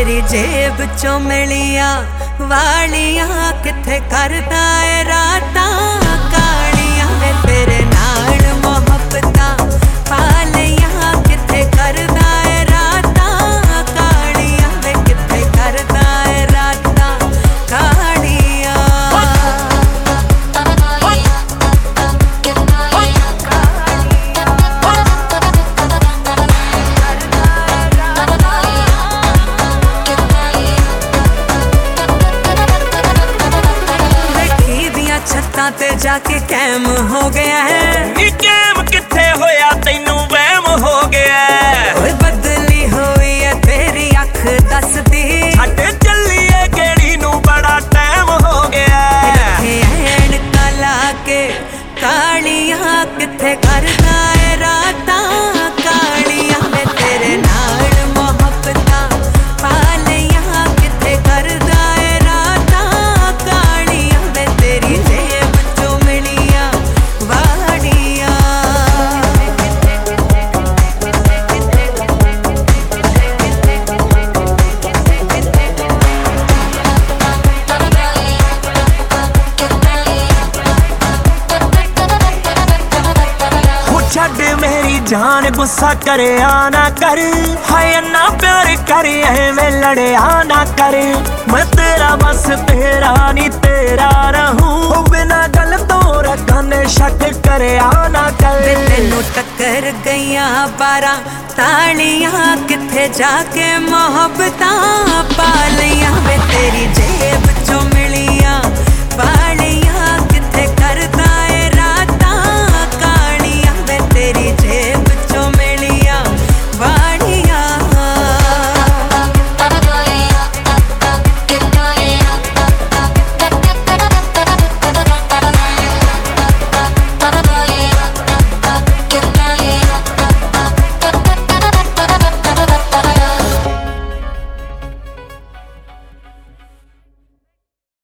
तेरी जेब चों मिलिया वालियां किथे करदा ए रातां कालियां वे तेरे नाल मोहब्बतां पालियां किथे करदा ए रातां कालियां वे किथे करदा ए रातां कालियां। छत्तां ते जाके कैम हो गया है कैम किथे होया तैनू वहम हो गया है बदली हुई है तेरी अख दसदी छड्ड चलिए केड़ी नू बड़ा टाइम हो गया है ऐनका ला के कालियां किथे करदा ए रातां कालियां वे तेरे नाल मोहब्बतां पालियां किथे करदा ए रातां कालियां वे तेरी छड़ मेरी जान गुस्सा करे आना कर हाय ना प्यार करे मैं लड़े आना कर मैं तेरा बस तेरा नी तेरा रहूं बिना गल तो रखने शक करे आना कर तेनू टक्कर गईयां 12 तालियां किथे जाके मोहब्बतां पा लियां वे तेरी जेब चों